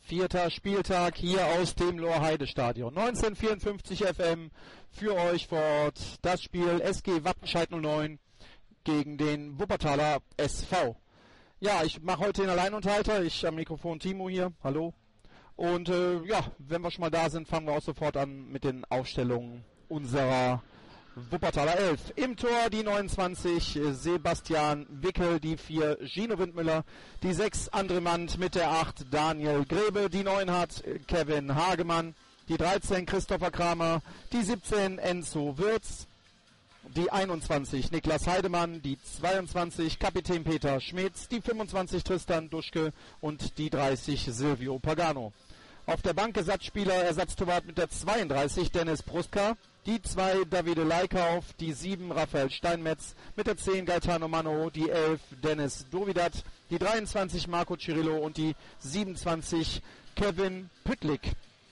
Vierter Spieltag hier aus dem Lorheide-Stadion. 1954 FM für euch vor Ort das Spiel SG Wattenscheid 09 gegen den Wuppertaler SV. Ja, ich mache heute den Alleinunterhalter. Ich am Mikrofon Timo hier. Hallo. Und wenn wir schon mal da sind, fangen wir auch sofort an mit den Aufstellungen unserer Wuppertaler 11. Im Tor die 29 Sebastian Wickel, die 4 Gino Windmüller, die 6 André Mandt mit der 8 Daniel Grebe, die 9 hat Kevin Hagemann, die 13 Christopher Kramer, die 17 Enzo Würz, die 21 Niklas Heidemann, die 22 Kapitän Peter Schmitz, die 25 Tristan Duschke und die 30 Silvio Pagano. Auf der Bank Ersatzspieler, Ersatztorwart mit der 32 Dennis Pruska, die 2 Davide Leikauf, die 7 Raphael Steinmetz, mit der 10 Gaetano Mano, die 11 Dennis Dovidat, die 23 Marco Cirillo und die 27 Kevin Püttlik.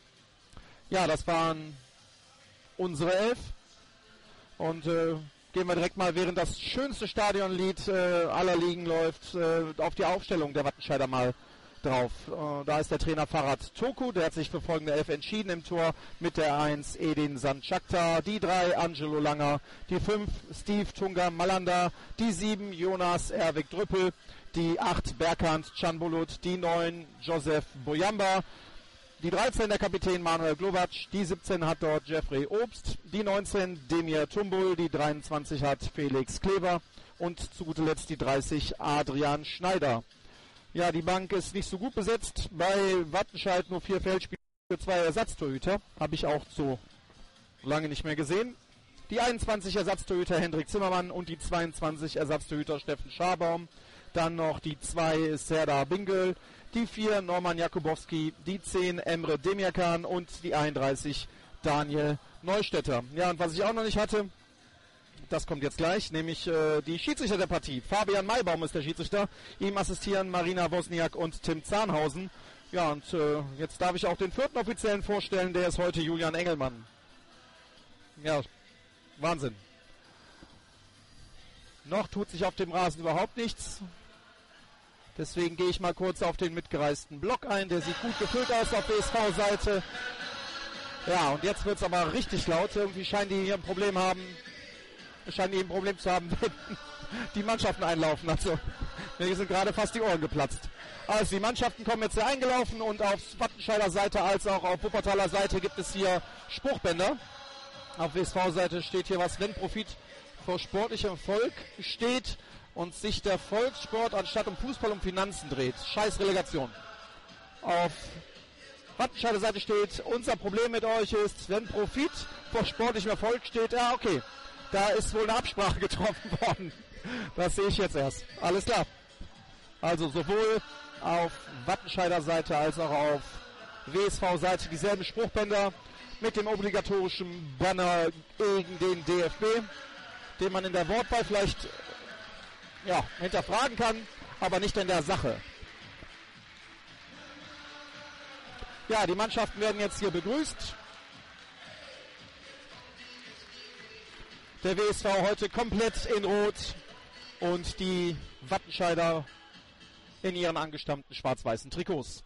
Ja, das waren unsere 11. Und gehen wir direkt mal, während das schönste Stadionlied aller Ligen läuft, auf die Aufstellung der Wattenscheider mal drauf. Da ist der Trainer Farhad Toku, der hat sich für folgende 11 entschieden im Tor mit der 1 Edin Sanchakta, die 3 Angelo Langer, die 5 Steve Tunga Malanda, die 7 Jonas Erwig Drüppel, die 8 Berkant Canbulut, die 9 Joseph Boyamba, die 13 der Kapitän Manuel Glovac, die 17 hat dort Jeffrey Obst, die 19 Demir Tumbul, die 23 hat Felix Kleber und zu guter Letzt die 30 Adrian Schneider. Ja, die Bank ist nicht so gut besetzt. Bei Wattenscheid nur 4 Feldspieler für 2 Ersatztorhüter. Habe ich auch so lange nicht mehr gesehen. Die 21 Ersatztorhüter Hendrik Zimmermann und die 22 Ersatztorhüter Steffen Scharbaum. Dann noch die 2 Serdar Bingöl, die 4 Norman Jakubowski, die 10 Emre Demirkan und die 31 Daniel Neustädter. Ja, und was ich auch noch nicht hatte, das kommt jetzt gleich, nämlich die Schiedsrichter der Partie. Fabian Maybaum ist der Schiedsrichter. Ihm assistieren Marina Wozniak und Tim Zahnhausen. Ja, und jetzt darf ich auch den 4. Offiziellen vorstellen, der ist heute Julian Engelmann. Ja, Wahnsinn. Noch tut sich auf dem Rasen überhaupt nichts. Deswegen gehe ich mal kurz auf den mitgereisten Block ein. Der sieht gut gefüllt aus auf BSV-Seite. Ja, und jetzt wird es aber richtig laut. Irgendwie scheinen die hier ein Problem zu haben, wenn die Mannschaften einlaufen. Also, mir sind gerade fast die Ohren geplatzt. Also, die Mannschaften kommen jetzt hier eingelaufen und auf Wattenscheider Seite als auch auf Wuppertaler Seite gibt es hier Spruchbänder. Auf WSV-Seite steht hier was, wenn Profit vor sportlichem Erfolg steht und sich der Volkssport anstatt um Fußball um Finanzen dreht. Scheiß Relegation. Auf Wattenscheider Seite steht, unser Problem mit euch ist, wenn Profit vor sportlichem Erfolg steht, ja okay. Da ist wohl eine Absprache getroffen worden. Das sehe ich jetzt erst. Alles klar. Also sowohl auf Wattenscheider Seite als auch auf WSV-Seite dieselben Spruchbänder mit dem obligatorischen Banner gegen den DFB, den man in der Wortwahl vielleicht hinterfragen kann, aber nicht in der Sache. Ja, die Mannschaften werden jetzt hier begrüßt. Der WSV heute komplett in Rot und die Wattenscheider in ihren angestammten schwarz-weißen Trikots.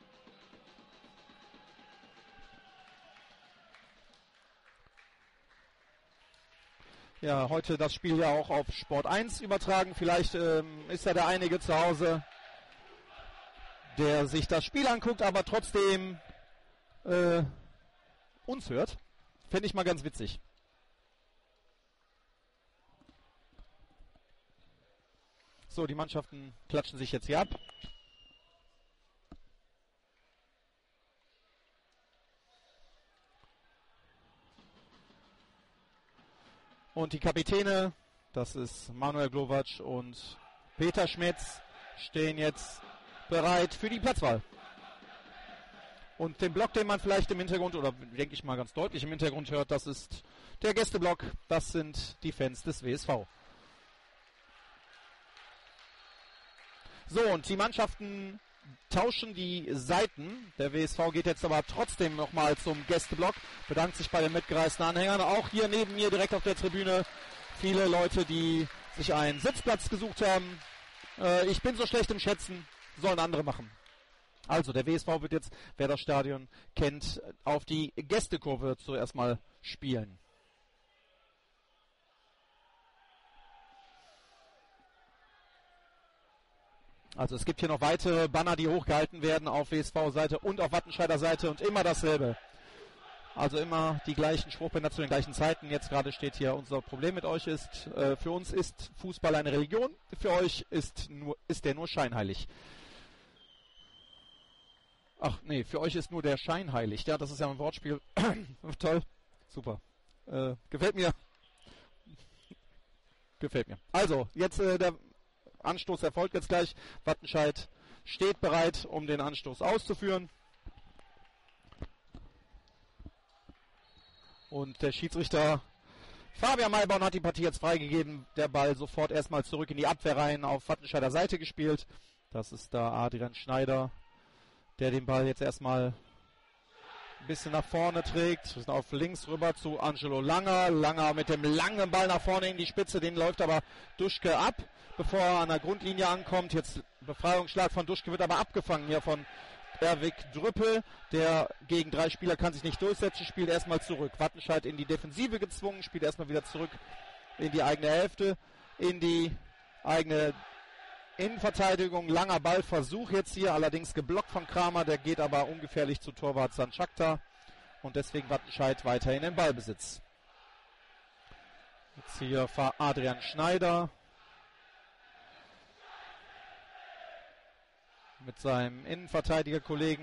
Ja, heute das Spiel ja auch auf Sport 1 übertragen. Vielleicht ist ja der einige zu Hause, der sich das Spiel anguckt, aber trotzdem uns hört. Fände ich mal ganz witzig. So, die Mannschaften klatschen sich jetzt hier ab. Und die Kapitäne, das ist Manuel Glovac und Peter Schmitz, stehen jetzt bereit für die Platzwahl. Und den Block, den man vielleicht im Hintergrund, oder denke ich mal ganz deutlich im Hintergrund hört, das ist der Gästeblock, das sind die Fans des WSV. So, und die Mannschaften tauschen die Seiten. Der WSV geht jetzt aber trotzdem nochmal zum Gästeblock, bedankt sich bei den mitgereisten Anhängern. Auch hier neben mir direkt auf der Tribüne viele Leute, die sich einen Sitzplatz gesucht haben. Ich bin so schlecht im Schätzen, sollen andere machen. Also der WSV wird jetzt, wer das Stadion kennt, auf die Gästekurve zuerst mal spielen. Also es gibt hier noch weitere Banner, die hochgehalten werden auf WSV-Seite und auf Wattenscheider Seite und immer dasselbe. Also immer die gleichen Spruchbänder zu den gleichen Zeiten. Jetzt gerade steht hier, unser Problem mit euch ist, für uns ist Fußball eine Religion, für euch ist der nur scheinheilig. Ach nee, für euch ist nur der Schein heilig. Ja, das ist ja ein Wortspiel. Toll, super. Gefällt mir. Gefällt mir. Also, jetzt der Anstoß erfolgt jetzt gleich. Wattenscheid steht bereit, um den Anstoß auszuführen. Und der Schiedsrichter Fabian Mayborn hat die Partie jetzt freigegeben. Der Ball sofort erstmal zurück in die Abwehrreihen auf Wattenscheider Seite gespielt. Das ist da Adrian Schneider, der den Ball jetzt erstmal ein bisschen nach vorne trägt. Auf links rüber zu Angelo Langer. Langer mit dem langen Ball nach vorne in die Spitze. Den läuft aber Duschke ab, bevor er an der Grundlinie ankommt. Jetzt Befreiungsschlag von Duschke, wird aber abgefangen hier von Erwig Drüppel. Der gegen 3 Spieler kann sich nicht durchsetzen, spielt erstmal zurück. Wattenscheid in die Defensive gezwungen, spielt erstmal wieder zurück in die eigene Hälfte, in die eigene Innenverteidigung. Langer Ballversuch jetzt hier, allerdings geblockt von Kramer, der geht aber ungefährlich zu Torwart Sanchakta und deswegen Wattenscheid weiterhin in Ballbesitz. Jetzt hier Adrian Schneider mit seinem Innenverteidigerkollegen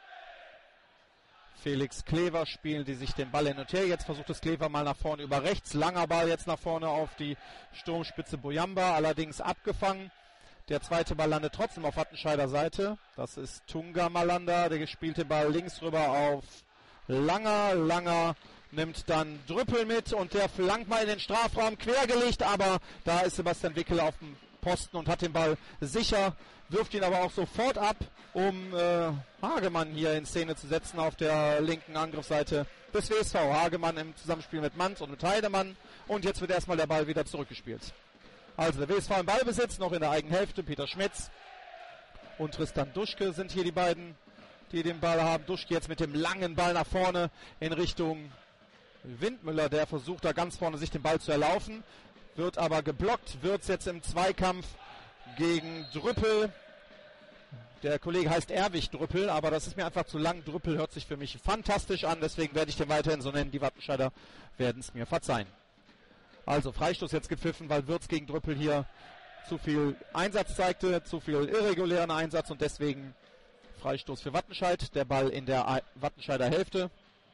Felix Klever spielen die sich den Ball hin und her. Jetzt versucht es Klever mal nach vorne über rechts. Langer Ball jetzt nach vorne auf die Sturmspitze Boyamba, allerdings abgefangen. Der zweite Ball landet trotzdem auf Wattenscheider Seite. Das ist Tunga Malanda. Der gespielte Ball links rüber auf Langer. Langer nimmt dann Drüppel mit und der flankt mal in den Strafraum quergelegt. Aber da ist Sebastian Wickel auf dem Posten und hat den Ball sicher. Wirft ihn aber auch sofort ab, um Hagemann hier in Szene zu setzen auf der linken Angriffsseite des WSV. Hagemann im Zusammenspiel mit Manz und mit Heidemann. Und jetzt wird erstmal der Ball wieder zurückgespielt. Also der WSV im Ballbesitz, noch in der eigenen Hälfte. Peter Schmitz und Tristan Duschke sind hier die beiden, die den Ball haben. Duschke jetzt mit dem langen Ball nach vorne in Richtung Windmüller. Der versucht da ganz vorne sich den Ball zu erlaufen. Wird aber geblockt. Wird jetzt im Zweikampf gegen Drüppel. Der Kollege heißt Erwig Drüppel, aber das ist mir einfach zu lang. Drüppel hört sich für mich fantastisch an. Deswegen werde ich den weiterhin so nennen. Die Wattenscheider werden es mir verzeihen. Also Freistoß jetzt gepfiffen, weil Würz gegen Drüppel hier zu viel Einsatz zeigte, zu viel irregulären Einsatz und deswegen Freistoß für Wattenscheid. Der Ball in der Wattenscheider Hälfte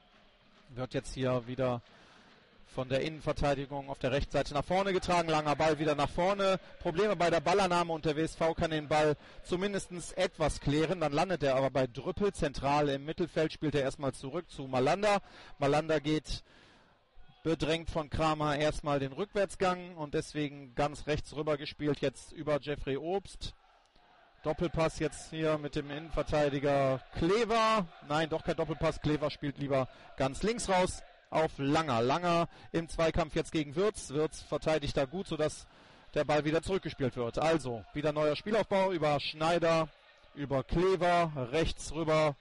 wird jetzt hier wieder von der Innenverteidigung auf der Rechtsseite nach vorne getragen. Langer Ball wieder nach vorne. Probleme bei der Ballannahme und der WSV kann den Ball zumindest etwas klären. Dann landet er aber bei Drüppel. Zentral im Mittelfeld spielt er erstmal zurück zu Malanda. Malanda geht bedrängt von Kramer erstmal den Rückwärtsgang und deswegen ganz rechts rüber gespielt, jetzt über Jeffrey Obst. Doppelpass jetzt hier mit dem Innenverteidiger Klever. Nein, doch kein Doppelpass. Klever spielt lieber ganz links raus auf Langer. Langer im Zweikampf jetzt gegen Würz. Würz verteidigt da gut, sodass der Ball wieder zurückgespielt wird. Also wieder neuer Spielaufbau über Schneider, über Klever, rechts rüber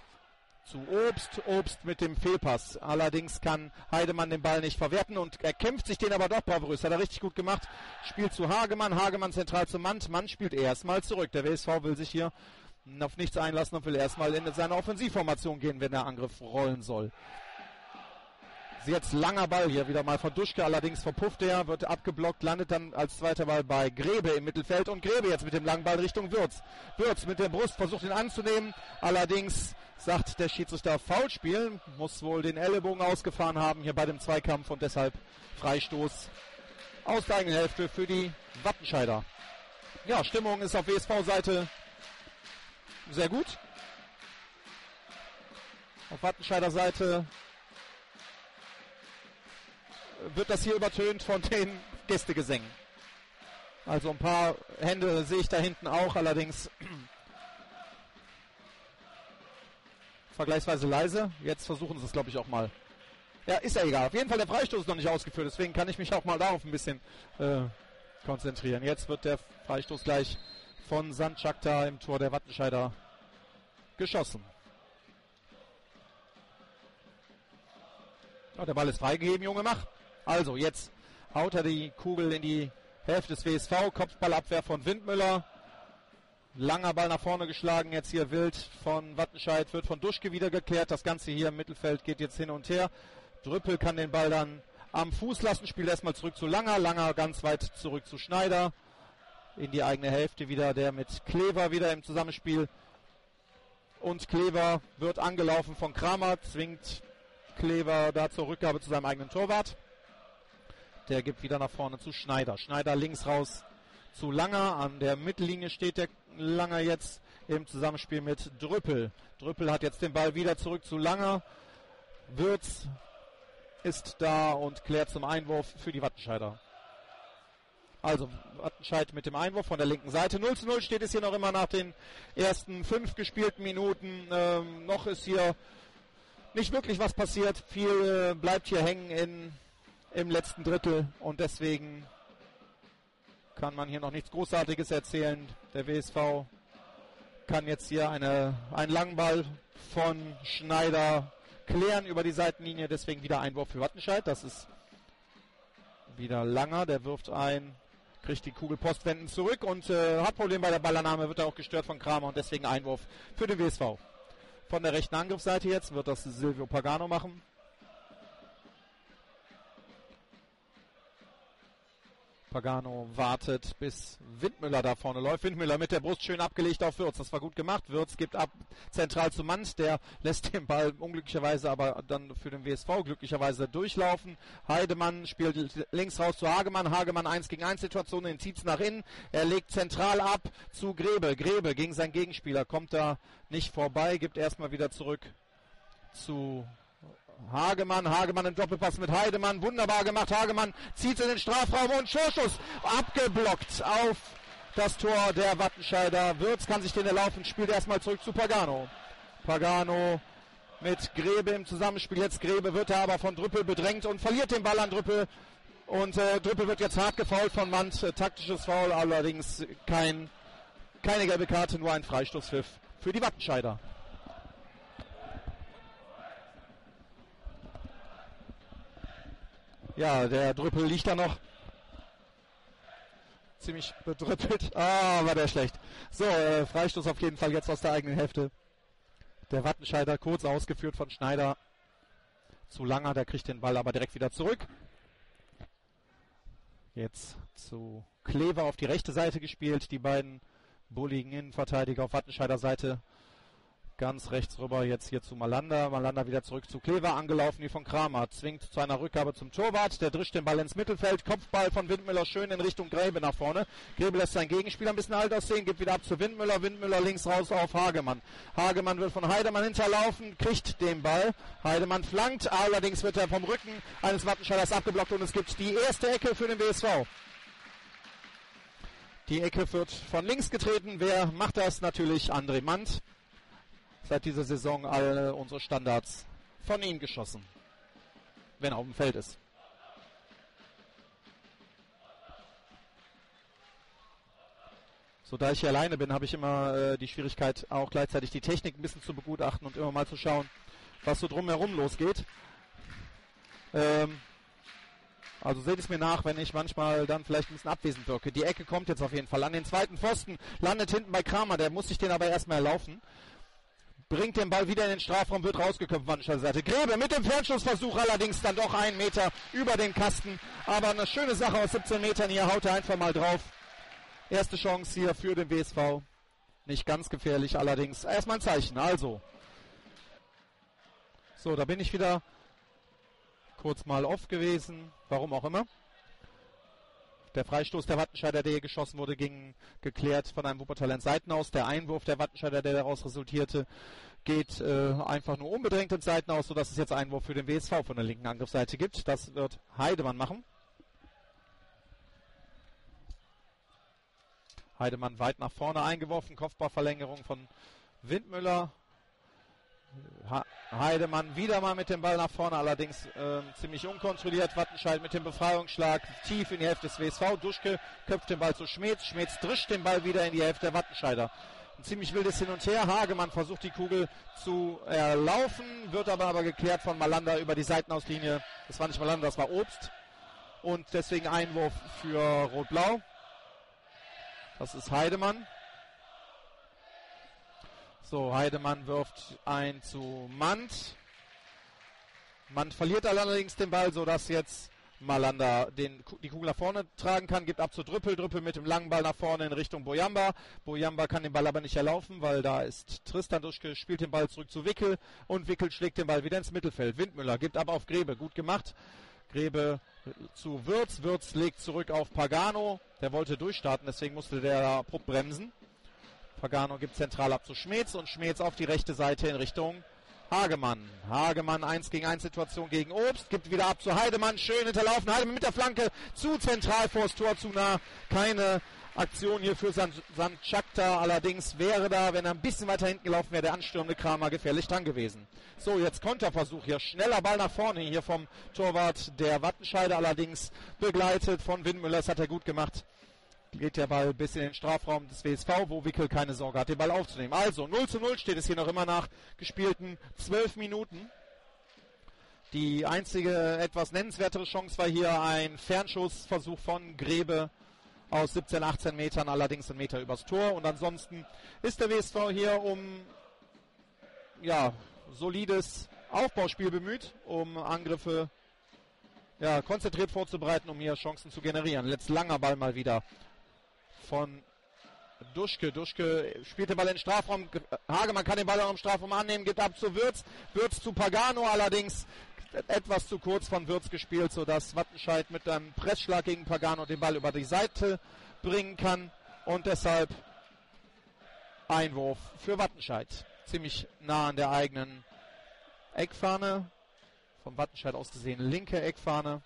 zu Obst. Obst mit dem Fehlpass. Allerdings kann Heidemann den Ball nicht verwerten und er kämpft sich den aber doch bravourös. Hat er richtig gut gemacht. Spielt zu Hagemann. Hagemann zentral zu Mann. Mann spielt erstmal zurück. Der WSV will sich hier auf nichts einlassen und will erstmal in seine Offensivformation gehen, wenn der Angriff rollen soll. Jetzt langer Ball hier wieder mal von Duschke, allerdings verpufft er, wird abgeblockt, landet dann als zweiter Ball bei Grebe im Mittelfeld und Grebe jetzt mit dem langen Ball Richtung Würz. Würz mit der Brust versucht ihn anzunehmen, allerdings sagt der Schiedsrichter Foulspiel, muss wohl den Ellenbogen ausgefahren haben hier bei dem Zweikampf und deshalb Freistoß aus der eigenen Hälfte für die Wattenscheider. Ja, Stimmung ist auf WSV-Seite sehr gut. Auf Wattenscheider Seite wird das hier übertönt von den Gästegesängen. Also ein paar Hände sehe ich da hinten auch, allerdings vergleichsweise leise. Jetzt versuchen sie es, glaube ich, auch mal. Ja, ist ja egal. Auf jeden Fall der Freistoß ist noch nicht ausgeführt, deswegen kann ich mich auch mal darauf ein bisschen konzentrieren. Jetzt wird der Freistoß gleich von Sanchakta im Tor der Wattenscheider geschossen. Ja, der Ball ist freigegeben, Junge, mach. Also, jetzt haut er die Kugel in die Hälfte des WSV. Kopfballabwehr von Windmüller. Langer Ball nach vorne geschlagen, jetzt hier wild von Wattenscheid, wird von Duschke wieder geklärt. Das Ganze hier im Mittelfeld geht jetzt hin und her. Drüppel kann den Ball dann am Fuß lassen, spielt erstmal zurück zu Langer. Langer ganz weit zurück zu Schneider. In die eigene Hälfte wieder, der mit Klever wieder im Zusammenspiel. Und Klever wird angelaufen von Kramer, zwingt Klever da zur Rückgabe zu seinem eigenen Torwart. Der gibt wieder nach vorne zu Schneider. Schneider links raus zu Langer. An der Mittellinie steht der Langer jetzt im Zusammenspiel mit Drüppel. Drüppel hat jetzt den Ball wieder zurück zu Langer. Würz ist da und klärt zum Einwurf für die Wattenscheider. Also Wattenscheid mit dem Einwurf von der linken Seite. 0:0 steht es hier noch immer nach den ersten 5 gespielten Minuten. Noch ist hier nicht wirklich was passiert. Viel bleibt hier hängen im letzten Drittel und deswegen kann man hier noch nichts Großartiges erzählen. Der WSV kann jetzt hier einen langen Ball von Schneider klären über die Seitenlinie. Deswegen wieder Einwurf für Wattenscheid. Das ist wieder Langer. Der wirft ein, kriegt die Kugel postwendend zurück und hat Probleme bei der Ballannahme. Wird er auch gestört von Kramer und deswegen Einwurf für den WSV. Von der rechten Angriffsseite jetzt wird das Silvio Pagano machen. Pagano wartet, bis Windmüller da vorne läuft. Windmüller mit der Brust schön abgelegt auf Würz. Das war gut gemacht. Würz gibt ab zentral zu Mand. Der lässt den Ball unglücklicherweise, aber dann für den WSV glücklicherweise durchlaufen. Heidemann spielt links raus zu Hagemann. Hagemann 1-gegen-1 Situation, den zieht's nach innen. Er legt zentral ab zu Grebe. Grebe gegen seinen Gegenspieler kommt da nicht vorbei. Gibt erstmal wieder zurück zu Hagemann. Hagemann im Doppelpass mit Heidemann. Wunderbar gemacht. Hagemann zieht in den Strafraum und Schuss abgeblockt auf das Tor der Wattenscheider. Würz kann sich den erlaufen, spielt erstmal zurück zu Pagano. Pagano mit Grebe im Zusammenspiel. Jetzt Grebe wird er aber von Drüppel bedrängt und verliert den Ball an Drüppel. Und Drüppel wird jetzt hart gefoult von Mand. Taktisches Foul, allerdings keine gelbe Karte, nur ein Freistoßpfiff für die Wattenscheider. Ja, der Drüppel liegt da noch. Ziemlich bedrüppelt. War der schlecht. So, Freistoß auf jeden Fall jetzt aus der eigenen Hälfte. Der Wattenscheider kurz ausgeführt von Schneider. Zu Langer, der kriegt den Ball aber direkt wieder zurück. Jetzt zu Klever auf die rechte Seite gespielt. Die beiden bulligen Innenverteidiger auf Wattenscheider Seite. Ganz rechts rüber jetzt hier zu Malander. Malander wieder zurück zu Klever, angelaufen wie von Kramer. Zwingt zu einer Rückgabe zum Torwart. Der drischt den Ball ins Mittelfeld. Kopfball von Windmüller schön in Richtung Grebe nach vorne. Grebe lässt seinen Gegenspieler ein bisschen alt aussehen. Gibt wieder ab zu Windmüller. Windmüller links raus auf Hagemann. Hagemann wird von Heidemann hinterlaufen. Kriegt den Ball. Heidemann flankt. Allerdings wird er vom Rücken eines Wattenscheiders abgeblockt. Und es gibt die erste Ecke für den WSV. Die Ecke wird von links getreten. Wer macht das? Natürlich André Mand. Seit dieser Saison alle unsere Standards von ihm geschossen, wenn er auf dem Feld ist. So, da ich hier alleine bin, habe ich immer die Schwierigkeit, auch gleichzeitig die Technik ein bisschen zu begutachten und immer mal zu schauen, was so drumherum losgeht. Also seht es mir nach, wenn ich manchmal dann vielleicht ein bisschen abwesend wirke. Die Ecke kommt jetzt auf jeden Fall an den zweiten Pfosten, landet hinten bei Kramer, der muss sich den aber erstmal erlaufen. Bringt den Ball wieder in den Strafraum, wird rausgeköpft von der Seite. Grebe mit dem Fernschussversuch, allerdings dann doch 1 Meter über den Kasten. Aber eine schöne Sache aus 17 Metern, hier haut er einfach mal drauf. Erste Chance hier für den WSV. Nicht ganz gefährlich, allerdings erstmal ein Zeichen. Also. So, da bin ich wieder kurz mal off gewesen. Warum auch immer. Der Freistoß der Wattenscheider, der hier geschossen wurde, ging geklärt von einem Wuppertaler ins Seitenaus. Der Einwurf der Wattenscheider, der daraus resultierte, geht einfach nur unbedingt ins Seitenaus, sodass es jetzt Einwurf für den WSV von der linken Angriffsseite gibt. Das wird Heidemann machen. Heidemann weit nach vorne eingeworfen. Kopfballverlängerung von Windmüller. Heidemann wieder mal mit dem Ball nach vorne, allerdings ziemlich unkontrolliert. Wattenscheid mit dem Befreiungsschlag tief in die Hälfte des WSV. Duschke köpft den Ball zu Schmetz. Schmetz drischt den Ball wieder in die Hälfte der Wattenscheider. Ein ziemlich wildes Hin und Her. Hagemann versucht die Kugel zu erlaufen, wird aber geklärt von Malander über die Seitenauslinie. Das war nicht Malander, das war Obst. Und deswegen Einwurf für Rot-Blau. Das ist Heidemann. So, Heidemann wirft ein zu Mand. Mand verliert allerdings den Ball, sodass jetzt Malander die Kugel nach vorne tragen kann, gibt ab zu Drüppel. Drüppel mit dem langen Ball nach vorne in Richtung Bojamba. Bojamba kann den Ball aber nicht erlaufen, weil da ist Tristan Duschke, spielt den Ball zurück zu Wickel und Wickel schlägt den Ball wieder ins Mittelfeld. Windmüller gibt ab auf Grebe, gut gemacht. Grebe zu Würz, Würz legt zurück auf Pagano, der wollte durchstarten, deswegen musste der abrupt bremsen. Pagano gibt zentral ab zu Schmeetz und Schmeetz auf die rechte Seite in Richtung Hagemann. Hagemann 1 gegen 1 Situation gegen Obst, gibt wieder ab zu Heidemann, schön hinterlaufen, Heidemann mit der Flanke zu zentral vors Tor, zu nah, keine Aktion hier für Sanchakta, allerdings wäre da, wenn er ein bisschen weiter hinten gelaufen wäre, der anstürmende Kramer gefährlich dran gewesen. So, jetzt Konterversuch hier, schneller Ball nach vorne hier vom Torwart der Wattenscheide, allerdings begleitet von Windmüller, das hat er gut gemacht. Geht der Ball bis in den Strafraum des WSV, wo Wickel keine Sorge hat, den Ball aufzunehmen. Also 0:0 steht es hier noch immer nach gespielten 12 Minuten. Die einzige etwas nennenswertere Chance war hier ein Fernschussversuch von Grebe aus 17, 18 Metern, allerdings einen Meter übers Tor. Und ansonsten ist der WSV hier um solides Aufbauspiel bemüht, um Angriffe konzentriert vorzubereiten, um hier Chancen zu generieren. Letzt langer Ball mal wieder von Duschke. Duschke spielt den Ball in den Strafraum. Hagemann kann den Ball auch im Strafraum annehmen, gibt ab zu Würz. Würz zu Pagano, allerdings etwas zu kurz von Würz gespielt, sodass Wattenscheid mit einem Pressschlag gegen Pagano den Ball über die Seite bringen kann. Und deshalb Einwurf für Wattenscheid. Ziemlich nah an der eigenen Eckfahne. Vom Wattenscheid aus gesehen linke Eckfahne.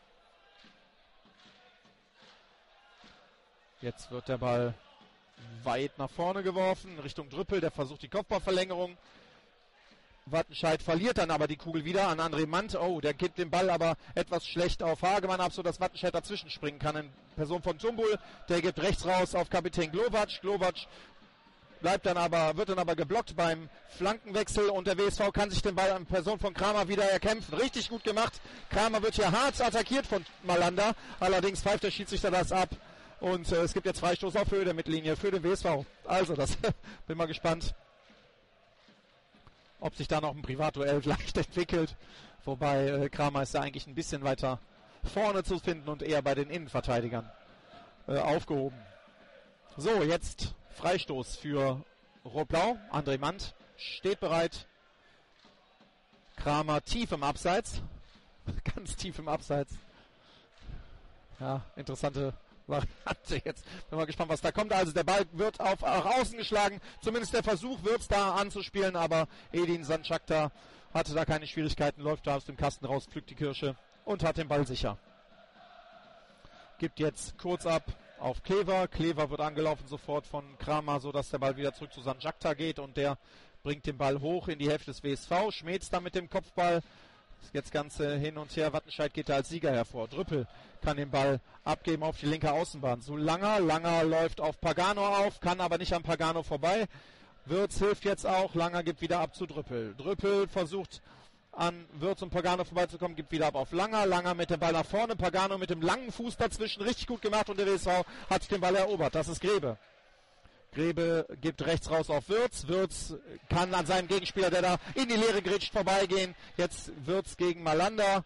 Jetzt wird der Ball weit nach vorne geworfen, Richtung Drüppel, der versucht die Kopfballverlängerung. Wattenscheid verliert dann aber die Kugel wieder an André Mant. Oh, der gibt den Ball aber etwas schlecht auf Hagemann ab, sodass Wattenscheid dazwischen springen kann in Person von Tumbul. Der gibt rechts raus auf Kapitän Glovac. Glovac wird dann aber geblockt beim Flankenwechsel und der WSV kann sich den Ball in Person von Kramer wieder erkämpfen. Richtig gut gemacht. Kramer wird hier hart attackiert von Malander. Allerdings pfeift der Schiedsrichter das ab. Und es gibt jetzt Freistoß auf Höhe der Mittellinie für den WSV. Also, das bin mal gespannt, ob sich da noch ein Privatduell vielleicht entwickelt. Wobei Kramer ist da eigentlich ein bisschen weiter vorne zu finden und eher bei den Innenverteidigern aufgehoben. So, jetzt Freistoß für Rot-Blau. André Mant steht bereit. Kramer tief im Abseits. Ganz tief im Abseits. Ja, interessante Variante jetzt. Bin mal gespannt, was da kommt. Also der Ball wird auf außen geschlagen. Zumindest der Versuch wird es da anzuspielen, aber Edin Sanchakta hatte da keine Schwierigkeiten, läuft da aus dem Kasten raus, pflückt die Kirsche und hat den Ball sicher. Gibt jetzt kurz ab auf Klever. Klever wird angelaufen sofort von Kramer, sodass der Ball wieder zurück zu Sanchakta geht und der bringt den Ball hoch in die Hälfte des WSV. Schmeetz da mit dem Kopfball. Jetzt Ganze hin und her. Wattenscheid geht da als Sieger hervor. Drüppel kann den Ball abgeben auf die linke Außenbahn. So Langer läuft auf Pagano auf, kann aber nicht an Pagano vorbei. Würz hilft jetzt auch. Langer gibt wieder ab zu Drüppel. Drüppel versucht an Würz und Pagano vorbeizukommen, gibt wieder ab auf Langer. Langer mit dem Ball nach vorne. Pagano mit dem langen Fuß dazwischen. Richtig gut gemacht und der WSV hat den Ball erobert. Das ist Grebe. Grebe gibt rechts raus auf Würz. Würz kann an seinem Gegenspieler, der da in die Leere grätscht, vorbeigehen. Jetzt Würz gegen Malander.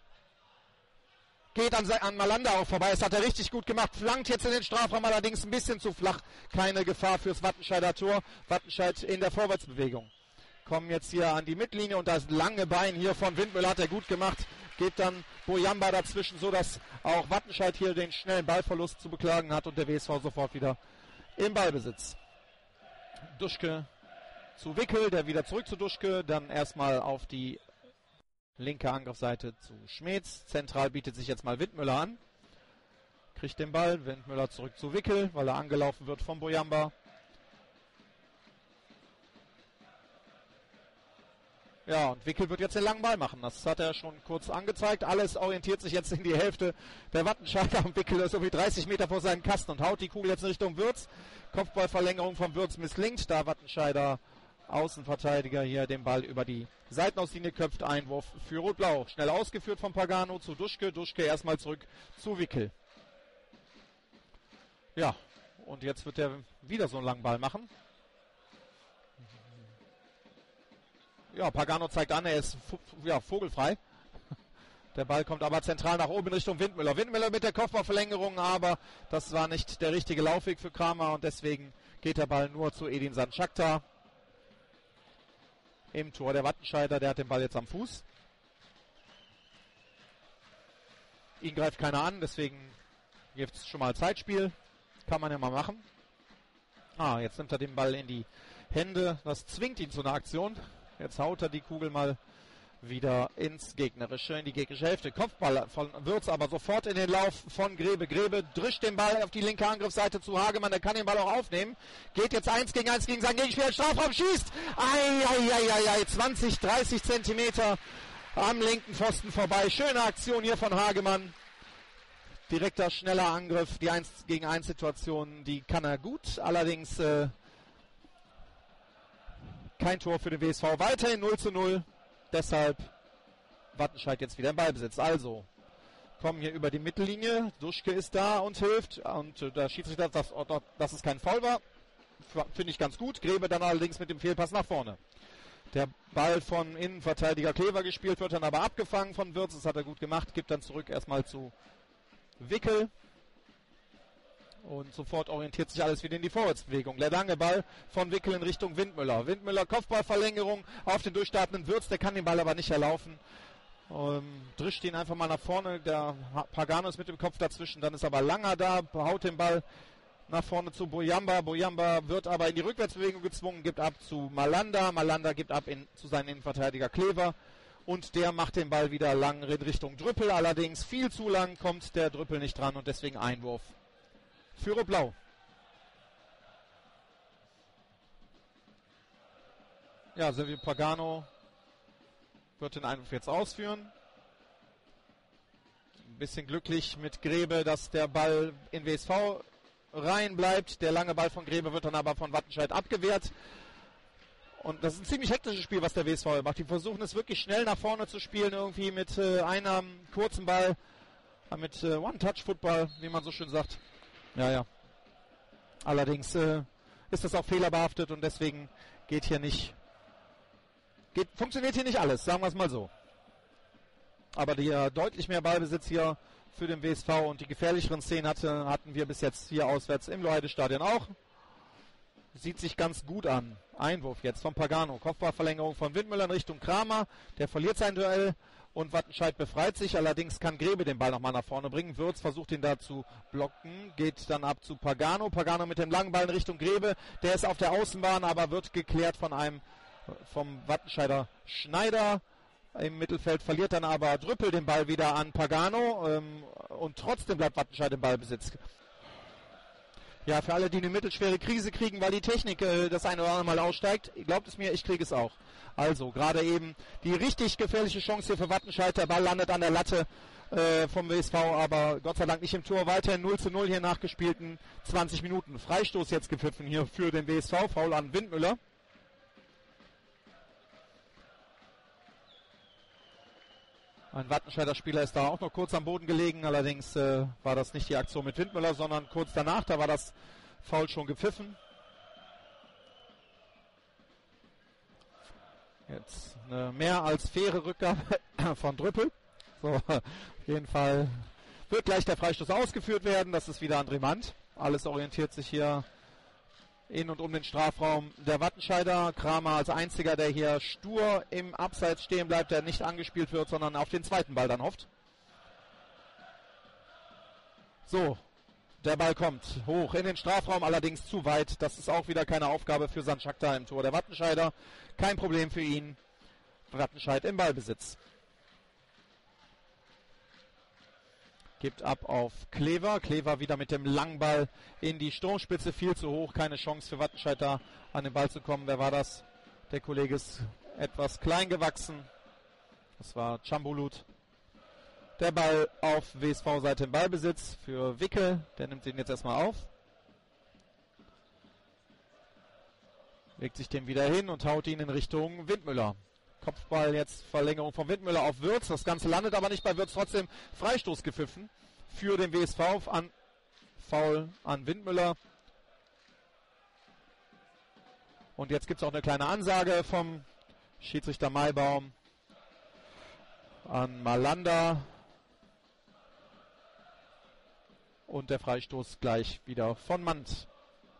Geht an Malander auch vorbei. Das hat er richtig gut gemacht. Flankt jetzt in den Strafraum, allerdings ein bisschen zu flach. Keine Gefahr fürs Wattenscheider Tor. Wattenscheid in der Vorwärtsbewegung. Kommen jetzt hier an die Mittellinie und das lange Bein hier von Windmüller hat er gut gemacht. Geht dann Bojamba dazwischen, sodass auch Wattenscheid hier den schnellen Ballverlust zu beklagen hat und der WSV sofort wieder im Ballbesitz. Duschke zu Wickel, der wieder zurück zu Duschke, dann erstmal auf die linke Angriffsseite zu Schmeetz. Zentral bietet sich jetzt mal Windmüller an. Kriegt den Ball, Windmüller zurück zu Wickel, weil er angelaufen wird von Bojamba. Ja, und Wickel wird jetzt den langen Ball machen. Das hat er schon kurz angezeigt. Alles orientiert sich jetzt in die Hälfte der Wattenscheider. Und Wickel ist so wie 30 Meter vor seinen Kasten und haut die Kugel jetzt in Richtung Würz. Kopfballverlängerung von Würz misslingt. Da Wattenscheider Außenverteidiger hier den Ball über die Seitenauslinie köpft. Einwurf für Rot-Blau. Schnell ausgeführt von Pagano zu Duschke. Duschke erstmal zurück zu Wickel. Ja, und jetzt wird er wieder so einen langen Ball machen. Ja, Pagano zeigt an, er ist vogelfrei. Der Ball kommt aber zentral nach oben in Richtung Windmüller. Windmüller mit der Kopfballverlängerung, aber das war nicht der richtige Laufweg für Kramer und deswegen geht der Ball nur zu Edin Sanchakta. Im Tor der Wattenscheider, der hat den Ball jetzt am Fuß. Ihn greift keiner an, deswegen gibt es schon mal Zeitspiel. Kann man ja mal machen. Jetzt nimmt er den Ball in die Hände. Das zwingt ihn zu einer Aktion. Jetzt haut er die Kugel mal wieder in die gegnerische Hälfte. Kopfball von Würz, aber sofort in den Lauf von Grebe. Grebe drischt den Ball auf die linke Angriffsseite zu Hagemann. Der kann den Ball auch aufnehmen. Geht jetzt 1 gegen 1 gegen seinen Gegenspieler. Strafraum, schießt. 20, 30 Zentimeter am linken Pfosten vorbei. Schöne Aktion hier von Hagemann. Direkter, schneller Angriff. Die 1 gegen 1 Situation, die kann er gut. Allerdings kein Tor für den WSV. Weiterhin 0:0. Deshalb Wattenscheid jetzt wieder im Ballbesitz. Also, kommen hier über die Mittellinie. Duschke ist da und hilft. Und der Schiedsrichter sagt, dass es kein Foul war. Finde ich ganz gut. Grebe dann allerdings mit dem Fehlpass nach vorne. Der Ball von Innenverteidiger Klever gespielt, wird dann aber abgefangen von Würz. Das hat er gut gemacht. Gibt dann zurück erstmal zu Wickel. Und sofort orientiert sich alles wieder in die Vorwärtsbewegung. Der lange Ball von Wickel in Richtung Windmüller. Windmüller Kopfballverlängerung auf den durchstartenden Würz. Der kann den Ball aber nicht erlaufen. Drischt ihn einfach mal nach vorne. Der Pagano ist mit dem Kopf dazwischen. Dann ist aber Langer da. Haut den Ball nach vorne zu Boyamba. Boyamba wird aber in die Rückwärtsbewegung gezwungen. Gibt ab zu Malanda. Malanda gibt ab zu seinen Innenverteidiger Klever. Und der macht den Ball wieder lang in Richtung Drüppel. Allerdings viel zu lang kommt der Drüppel nicht dran. Und deswegen Einwurf für Rot-Blau. Ja, Silvio Pagano wird den Einwurf jetzt ausführen. Ein bisschen glücklich mit Grebe, dass der Ball in WSV rein bleibt. Der lange Ball von Grebe wird dann aber von Wattenscheid abgewehrt. Und das ist ein ziemlich hektisches Spiel, was der WSV macht. Die versuchen es wirklich schnell nach vorne zu spielen, irgendwie mit einem kurzen Ball, mit One-Touch-Football, wie man so schön sagt. Ja. Allerdings ist das auch fehlerbehaftet und deswegen funktioniert hier nicht alles, sagen wir es mal so. Aber deutlich mehr Ballbesitz hier für den WSV und die gefährlicheren Szenen hatten wir bis jetzt hier auswärts im Loheide-Stadion auch. Sieht sich ganz gut an. Einwurf jetzt von Pagano. Kopfballverlängerung von Windmüller in Richtung Kramer. Der verliert sein Duell und Wattenscheid befreit sich. Allerdings kann Grebe den Ball nochmal nach vorne bringen. Würz versucht ihn da zu blocken. Geht dann ab zu Pagano. Pagano mit dem langen Ball in Richtung Grebe. Der ist auf der Außenbahn, aber wird geklärt vom Wattenscheider Schneider. Im Mittelfeld verliert dann aber Drüppel den Ball wieder an Pagano. Und trotzdem bleibt Wattenscheid im Ballbesitz. Ja, für alle, die eine mittelschwere Krise kriegen, weil die Technik das eine oder andere Mal aussteigt, glaubt es mir, ich kriege es auch. Also, gerade eben die richtig gefährliche Chance hier für Wattenscheid. Der Ball landet an der Latte vom WSV, aber Gott sei Dank nicht im Tor. Weiterhin 0:0 hier nachgespielten 20 Minuten. Freistoß jetzt gepfiffen hier für den WSV. Foul an Windmüller. Ein Wattenscheider Spieler ist da auch noch kurz am Boden gelegen, allerdings war das nicht die Aktion mit Windmüller, sondern kurz danach, da war das Foul schon gepfiffen. Jetzt eine mehr als faire Rückgabe von Drüppel. So, auf jeden Fall wird gleich der Freistoß ausgeführt werden, das ist wieder André Mandt. Alles orientiert sich hier in und um den Strafraum der Wattenscheider. Kramer als einziger, der hier stur im Abseits stehen bleibt, der nicht angespielt wird, sondern auf den zweiten Ball dann hofft. So, der Ball kommt hoch in den Strafraum, allerdings zu weit. Das ist auch wieder keine Aufgabe für Sanchakta im Tor der Wattenscheider. Kein Problem für ihn. Wattenscheid im Ballbesitz. Gibt ab auf Klever. Klever wieder mit dem langen Ball in die Sturmspitze. Viel zu hoch. Keine Chance für Wattenscheid da an den Ball zu kommen. Wer war das? Der Kollege ist etwas klein gewachsen. Das war Chambulut. Der Ball auf WSV-Seite im Ballbesitz für Wickel. Der nimmt ihn jetzt erstmal auf. Legt sich den wieder hin und haut ihn in Richtung Windmüller. Kopfball jetzt, Verlängerung von Windmüller auf Würz. Das Ganze landet aber nicht bei Würz. Trotzdem Freistoß gepfiffen für den WSV an Foul an Windmüller. Und jetzt gibt es auch eine kleine Ansage vom Schiedsrichter Maibaum an Malanda. Und der Freistoß gleich wieder von Mand.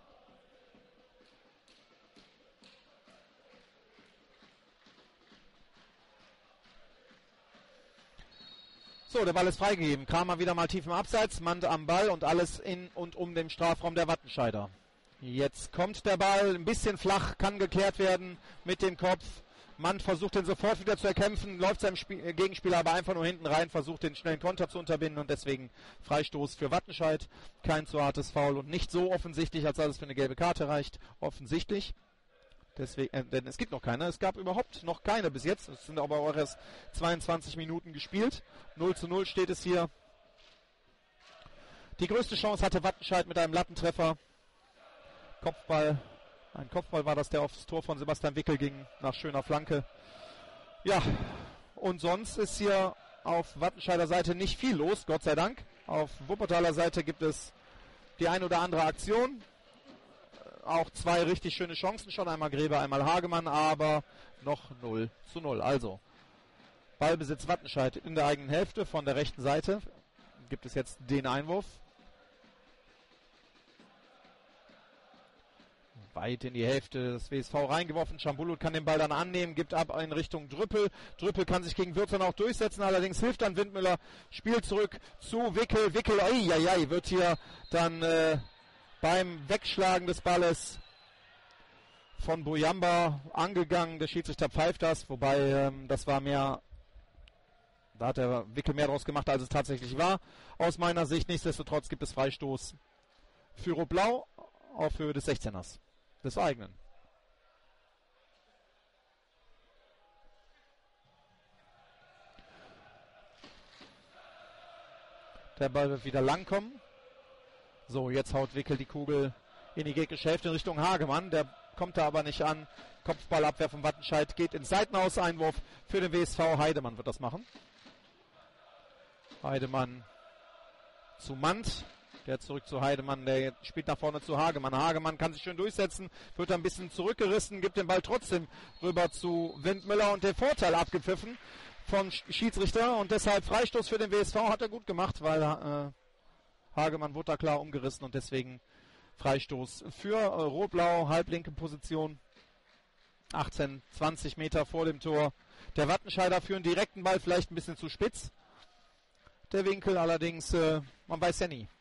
So, der Ball ist freigegeben. Kramer wieder mal tief im Abseits, Mand am Ball und alles in und um den Strafraum der Wattenscheider. Jetzt kommt der Ball, ein bisschen flach, kann geklärt werden mit dem Kopf. Mand versucht den sofort wieder zu erkämpfen, läuft seinem Gegenspieler aber einfach nur hinten rein, versucht den schnellen Konter zu unterbinden und deswegen Freistoß für Wattenscheid. Kein zu hartes Foul und nicht so offensichtlich, als dass es für eine gelbe Karte reicht. Offensichtlich. Deswegen, denn es gibt noch keine. Es gab überhaupt noch keine bis jetzt. Es sind aber auch erst 22 Minuten gespielt. 0:0 steht es hier. Die größte Chance hatte Wattenscheid mit einem Lattentreffer. Kopfball. Ein Kopfball war das, der aufs Tor von Sebastian Wickel ging, nach schöner Flanke. Ja, und sonst ist hier auf Wattenscheider Seite nicht viel los, Gott sei Dank. Auf Wuppertaler Seite gibt es die ein oder andere Aktion. Auch zwei richtig schöne Chancen schon, einmal Grebe, einmal Hagemann, aber noch 0:0. Also, Ballbesitz Wattenscheid in der eigenen Hälfte von der rechten Seite. Gibt es jetzt den Einwurf. Weit in die Hälfte des WSV reingeworfen. Chambulut kann den Ball dann annehmen, gibt ab in Richtung Drüppel. Drüppel kann sich gegen Würz dann auch durchsetzen, allerdings hilft dann Windmüller. Spiel zurück zu Wickel. Wickel, wird hier dann beim Wegschlagen des Balles von Bojamba angegangen. Der Schiedsrichter pfeift das, wobei das war mehr, da hat der Wickel mehr draus gemacht, als es tatsächlich war. Aus meiner Sicht, nichtsdestotrotz gibt es Freistoß für Rot-Blau auf Höhe des 16ers. Des eigenen. Der Ball wird wieder lang kommen. So, jetzt haut Wickel die Kugel in die gegnerische Hälfte in Richtung Hagemann. Der kommt da aber nicht an. Kopfballabwehr von Wattenscheid geht ins Seitenaus. Einwurf für den WSV. Heidemann wird das machen. Heidemann zu Mand. Der zurück zu Heidemann, der spielt nach vorne zu Hagemann. Hagemann kann sich schön durchsetzen, wird ein bisschen zurückgerissen, gibt den Ball trotzdem rüber zu Windmüller und der Vorteil abgepfiffen von Schiedsrichter und deshalb Freistoß für den WSV hat er gut gemacht, weil Hagemann wurde da klar umgerissen und deswegen Freistoß für Rot-Blau, halblinke Position, 18, 20 Meter vor dem Tor. Der Wattenscheider für einen direkten Ball vielleicht ein bisschen zu spitz. Der Winkel allerdings, man weiß ja nie.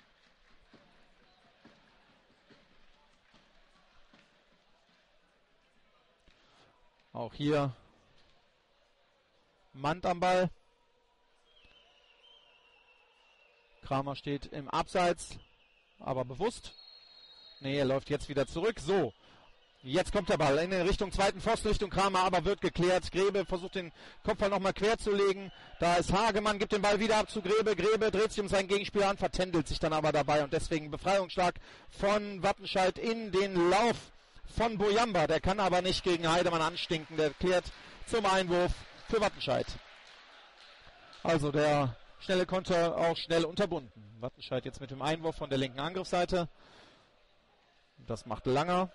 Auch hier Mand am Ball. Kramer steht im Abseits, aber bewusst. Nee, er läuft jetzt wieder zurück. So, jetzt kommt der Ball in Richtung zweiten Pfosten, Richtung Kramer, aber wird geklärt. Grebe versucht den Kopfball nochmal quer zu legen. Da ist Hagemann, gibt den Ball wieder ab zu Grebe. Grebe dreht sich um seinen Gegenspieler an, vertändelt sich dann aber dabei und deswegen Befreiungsschlag von Wattenscheid in den Lauf von Bojamba. Der kann aber nicht gegen Heidemann anstinken. Der klärt zum Einwurf für Wattenscheid. Also der schnelle Konter auch schnell unterbunden. Wattenscheid jetzt mit dem Einwurf von der linken Angriffsseite. Das macht Langer.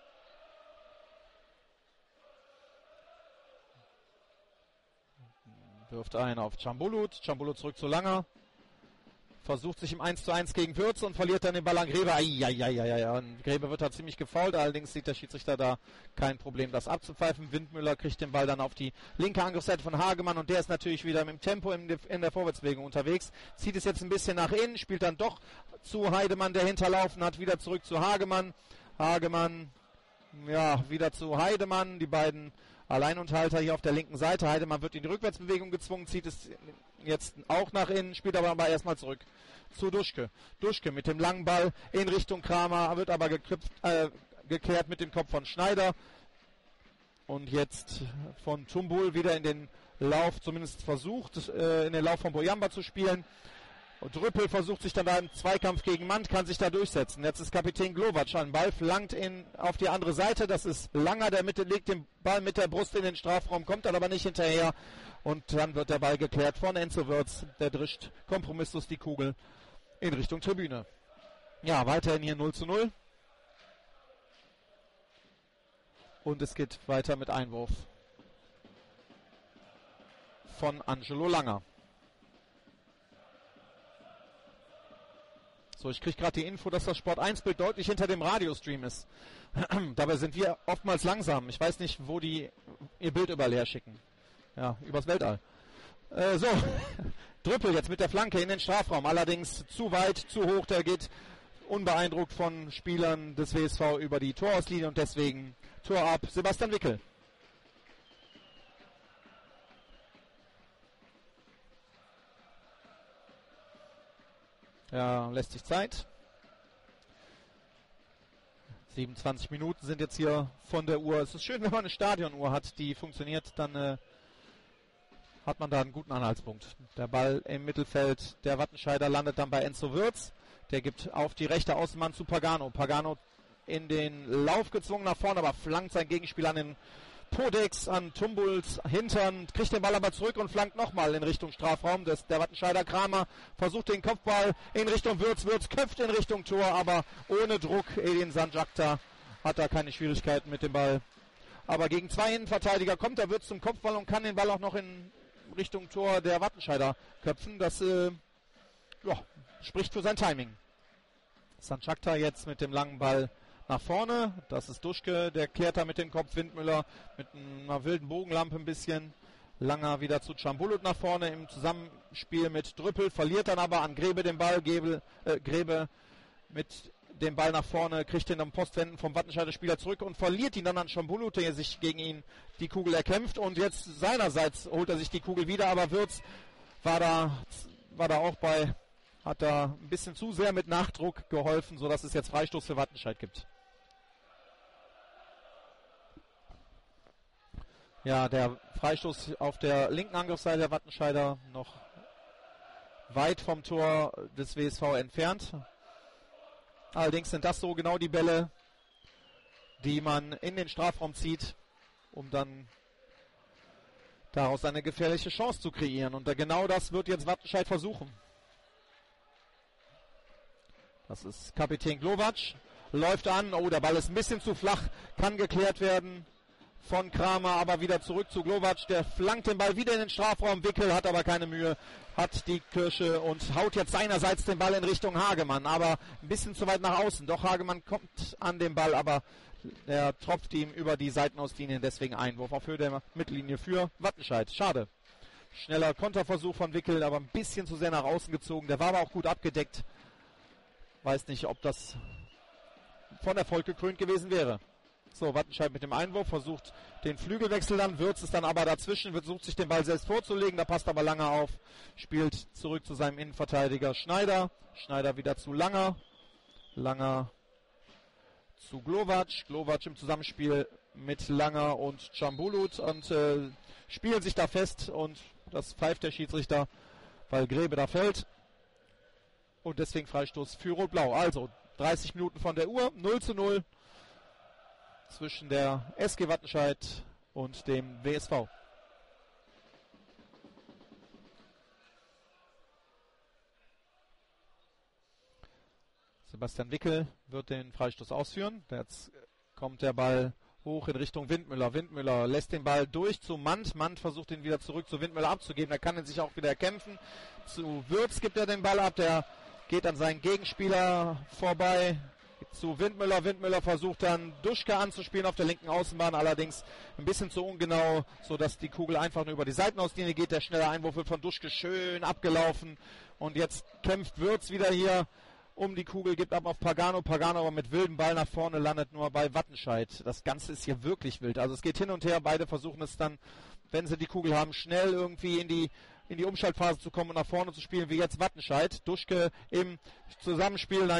Wirft einen auf Chambulut. Chambulut zurück zu Langer. Versucht sich im 1:1 gegen Würz und verliert dann den Ball an Grebe. Und Grebe wird da ziemlich gefoult, allerdings sieht der Schiedsrichter da kein Problem, das abzupfeifen. Windmüller kriegt den Ball dann auf die linke Angriffsseite von Hagemann und der ist natürlich wieder mit dem Tempo in der Vorwärtsbewegung unterwegs. Zieht es jetzt ein bisschen nach innen, spielt dann doch zu Heidemann, der hinterlaufen hat, wieder zurück zu Hagemann. Hagemann, ja, wieder zu Heidemann, die beiden Alleinunterhalter hier auf der linken Seite. Heidemann wird in die Rückwärtsbewegung gezwungen, zieht es jetzt auch nach innen, spielt aber erstmal zurück zu Duschke. Duschke mit dem langen Ball in Richtung Kramer, wird aber geklärt mit dem Kopf von Schneider. Und jetzt von Tumbul wieder in den Lauf, zumindest versucht, in den Lauf von Boyamba zu spielen. Und Drüppel versucht sich dann da im Zweikampf gegen Mand, kann sich da durchsetzen. Jetzt ist Kapitän Glovac an Ball, flankt auf die andere Seite. Das ist Langer, der legt den Ball mit der Brust in den Strafraum, kommt dann aber nicht hinterher. Und dann wird der Ball geklärt von Enzo Würz. Der drischt kompromisslos die Kugel in Richtung Tribüne. Ja, weiterhin hier 0:0. Und es geht weiter mit Einwurf von Angelo Langer. So, ich kriege gerade die Info, dass das Sport1-Bild deutlich hinter dem Radiostream ist. Dabei sind wir oftmals langsam. Ich weiß nicht, wo die ihr Bild überall her schicken. Ja, übers Weltall. So, Drüppel jetzt mit der Flanke in den Strafraum. Allerdings zu weit, zu hoch. Der geht unbeeindruckt von Spielern des WSV über die Torauslinie und deswegen Tor ab. Sebastian Wickel. Ja, lässt sich Zeit. 27 Minuten sind jetzt hier von der Uhr. Es ist schön, wenn man eine Stadionuhr hat, die funktioniert, dann hat man da einen guten Anhaltspunkt. Der Ball im Mittelfeld der Wattenscheider landet dann bei Enzo Würz. Der gibt auf die rechte Außenbahn zu Pagano. Pagano in den Lauf gezwungen nach vorne, aber flankt sein Gegenspieler an den Podex, an Tumbuls Hintern, kriegt den Ball aber zurück und flankt nochmal in Richtung Strafraum. Der Wattenscheider Kramer versucht den Kopfball in Richtung Würz. Würz köpft in Richtung Tor, aber ohne Druck. Edin Sanjakta hat da keine Schwierigkeiten mit dem Ball. Aber gegen zwei Innenverteidiger kommt der Würz zum Kopfball und kann den Ball auch noch in Richtung Tor der Wattenscheider köpfen. Das spricht für sein Timing. Sanjakta jetzt mit dem langen Ball nach vorne, das ist Duschke, der klärt da mit dem Kopf. Windmüller mit einer wilden Bogenlampe ein bisschen. Langer wieder zu Chambulut nach vorne im Zusammenspiel mit Drüppel, verliert dann aber an Grebe den Ball. Grebe mit dem Ball nach vorne, kriegt den am Postwenden vom Wattenscheider Spieler zurück und verliert ihn dann an Chambulut, der sich gegen ihn die Kugel erkämpft. Und jetzt seinerseits holt er sich die Kugel wieder, aber Würz war da auch bei, hat da ein bisschen zu sehr mit Nachdruck geholfen, sodass es jetzt Freistoß für Wattenscheid gibt. Ja, der Freistoß auf der linken Angriffsseite der Wattenscheider noch weit vom Tor des WSV entfernt. Allerdings sind das so genau die Bälle, die man in den Strafraum zieht, um dann daraus eine gefährliche Chance zu kreieren. Und genau das wird jetzt Wattenscheid versuchen. Das ist Kapitän Glovac, läuft an. Oh, der Ball ist ein bisschen zu flach, kann geklärt werden von Kramer, aber wieder zurück zu Glovac. Der flankt den Ball wieder in den Strafraum. Wickel hat aber keine Mühe, hat die Kirsche und haut jetzt seinerseits den Ball in Richtung Hagemann, aber ein bisschen zu weit nach außen. Doch Hagemann kommt an den Ball, aber er tropft ihm über die Seitenauslinien, deswegen Einwurf auf Höhe der Mittellinie für Wattenscheid. Schade. Schneller Konterversuch von Wickel, aber ein bisschen zu sehr nach außen gezogen. Der war aber auch gut abgedeckt. Weiß nicht, ob das von Erfolg gekrönt gewesen wäre. So, Wattenscheid mit dem Einwurf, versucht den Flügelwechsel dann, Würz ist dann aber dazwischen, versucht sich den Ball selbst vorzulegen, da passt aber Langer auf, spielt zurück zu seinem Innenverteidiger Schneider, Schneider wieder zu Langer, Langer zu Glovac, Glovac im Zusammenspiel mit Langer und Chambulut und spielen sich da fest und das pfeift der Schiedsrichter, weil Grebe da fällt und deswegen Freistoß für Rot-Blau. Also 30 Minuten von der Uhr, 0:0. Zwischen der SG Wattenscheid und dem WSV. Sebastian Wickel wird den Freistoß ausführen. Jetzt kommt der Ball hoch in Richtung Windmüller. Windmüller lässt den Ball durch zu Mand. Mand versucht ihn wieder zurück zu Windmüller abzugeben. Er kann ihn sich auch wieder erkämpfen. Zu Würz gibt er den Ball ab. Der geht an seinen Gegenspieler vorbei. Zu Windmüller. Windmüller versucht dann Duschke anzuspielen auf der linken Außenbahn, allerdings ein bisschen zu ungenau, sodass die Kugel einfach nur über die Seitenauslinie geht. Der schnelle Einwurf wird von Duschke schön abgelaufen und jetzt kämpft Würz wieder hier um die Kugel, gibt ab auf Pagano. Pagano aber mit wildem Ball nach vorne, landet nur bei Wattenscheid. Das Ganze ist hier wirklich wild. Also es geht hin und her, beide versuchen es dann, wenn sie die Kugel haben, schnell irgendwie in die Umschaltphase zu kommen und nach vorne zu spielen, wie jetzt Wattenscheid. Duschke im Zusammenspiel, im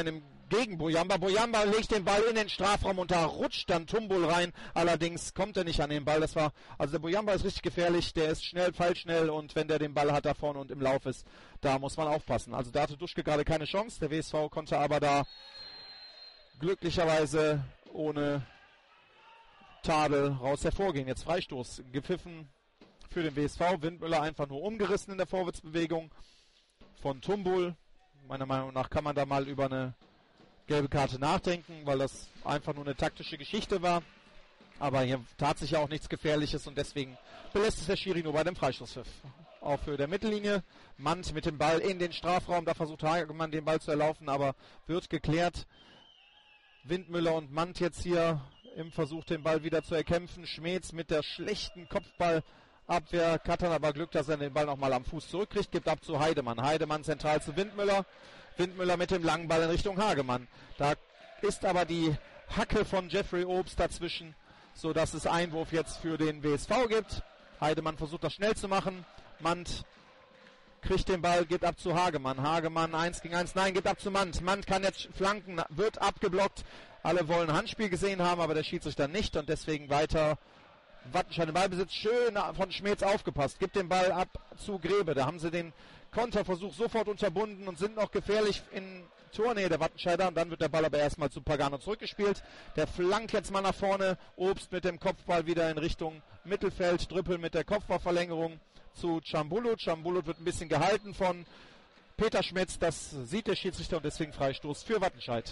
gegen Bojamba. Bojamba legt den Ball in den Strafraum und da rutscht dann Tumbul rein. Allerdings kommt er nicht an den Ball. Also der Bojamba ist richtig gefährlich. Der ist schnell, pfeilschnell und wenn der den Ball hat da vorne und im Lauf ist, da muss man aufpassen. Also da hatte Duschke gerade keine Chance. Der WSV konnte aber da glücklicherweise ohne Tadel raus hervorgehen. Jetzt Freistoß gepfiffen für den WSV. Windmüller einfach nur umgerissen in der Vorwärtsbewegung von Tumbul. Meiner Meinung nach kann man da mal über eine gelbe Karte nachdenken, weil das einfach nur eine taktische Geschichte war. Aber hier tat sich ja auch nichts Gefährliches und deswegen belässt es der Schiri nur bei dem Freistoßpfiff. Auf Höhe der Mittellinie. Mand mit dem Ball in den Strafraum. Da versucht Hagemann den Ball zu erlaufen, aber wird geklärt. Windmüller und Mand jetzt hier im Versuch, den Ball wieder zu erkämpfen. Schmeetz mit der schlechten Kopfballabwehr. Hat aber Glück, dass er den Ball nochmal am Fuß zurückkriegt. Gibt ab zu Heidemann. Heidemann zentral zu Windmüller. Windmüller mit dem langen Ball in Richtung Hagemann. Da ist aber die Hacke von Jeffrey Obst dazwischen, sodass es Einwurf jetzt für den WSV gibt. Heidemann versucht das schnell zu machen. Mand kriegt den Ball, geht ab zu Hagemann. Hagemann 1 gegen 1, nein, geht ab zu Mand. Mand kann jetzt flanken, wird abgeblockt. Alle wollen Handspiel gesehen haben, aber der Schiedsrichter nicht und deswegen weiter Wattenscheid im Ballbesitz. Schön von Schmeetz aufgepasst. Gibt den Ball ab zu Grebe. Da haben sie den Konterversuch sofort unterbunden und sind noch gefährlich in Tornähe der Wattenscheider. Und dann wird der Ball aber erstmal zu Pagano zurückgespielt. Der flankt jetzt mal nach vorne. Obst mit dem Kopfball wieder in Richtung Mittelfeld. Drüppel mit der Kopfballverlängerung zu Chambulut. Chambulut wird ein bisschen gehalten von Peter Schmitz. Das sieht der Schiedsrichter und deswegen Freistoß für Wattenscheid.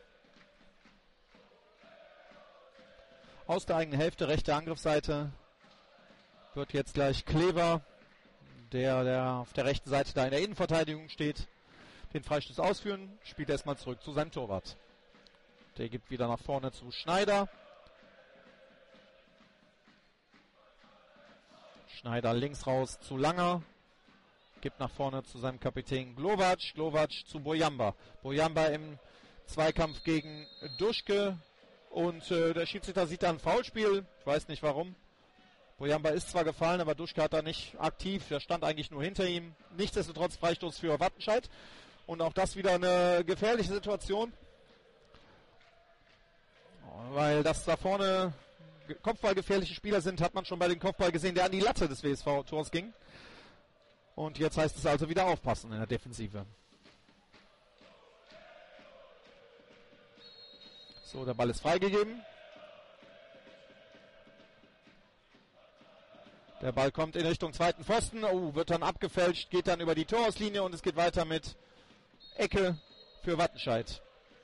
Aus der eigenen Hälfte, rechte Angriffsseite, wird jetzt gleich Kleber, der auf der rechten Seite da in der Innenverteidigung steht, den Freistoß ausführen, spielt erstmal zurück zu seinem Torwart. Der gibt wieder nach vorne zu Schneider. Schneider links raus zu Langer, gibt nach vorne zu seinem Kapitän Glovac. Glovac zu Bojamba. Bojamba im Zweikampf gegen Duschke. Und der Schiedsrichter sieht da ein Foulspiel. Ich weiß nicht warum. Bojamba ist zwar gefallen, aber Duschke hat da nicht aktiv. Der stand eigentlich nur hinter ihm. Nichtsdestotrotz Freistoß für Wattenscheid. Und auch das wieder eine gefährliche Situation. Weil das da vorne kopfballgefährliche Spieler sind, hat man schon bei dem Kopfball gesehen, der an die Latte des WSV-Tors ging. Und jetzt heißt es also wieder aufpassen in der Defensive. So, der Ball ist freigegeben. Der Ball kommt in Richtung zweiten Pfosten. Oh, wird dann abgefälscht, geht dann über die Torauslinie und es geht weiter mit Ecke für Wattenscheid.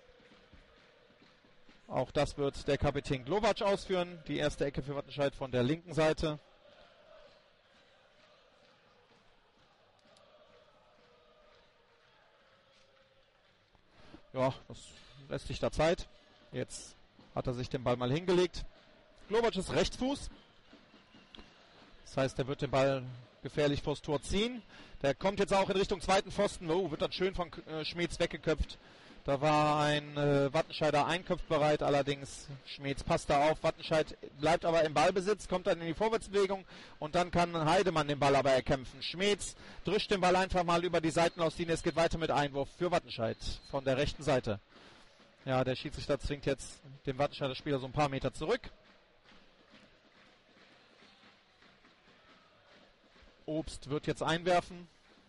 Auch das wird der Kapitän Glovac ausführen. Die erste Ecke für Wattenscheid von der linken Seite. Ja, das lässt sich da Zeit. Jetzt hat er sich den Ball mal hingelegt. Glovac ist Rechtsfuß. Das heißt, er wird den Ball gefährlich vors Tor ziehen. Der kommt jetzt auch in Richtung zweiten Pfosten. Oh, wird dann schön von Schmeetz weggeköpft. Da war ein Wattenscheider einköpfbereit, allerdings Schmeetz passt da auf. Wattenscheid bleibt aber im Ballbesitz, kommt dann in die Vorwärtsbewegung und dann kann Heidemann den Ball aber erkämpfen. Schmeetz drischt den Ball einfach mal über die Seitenauslinie. Es geht weiter mit Einwurf für Wattenscheid von der rechten Seite. Ja, der Schiedsrichter zwingt jetzt den Wattenscheider Spieler so ein paar Meter zurück. Obst wird jetzt einwerfen.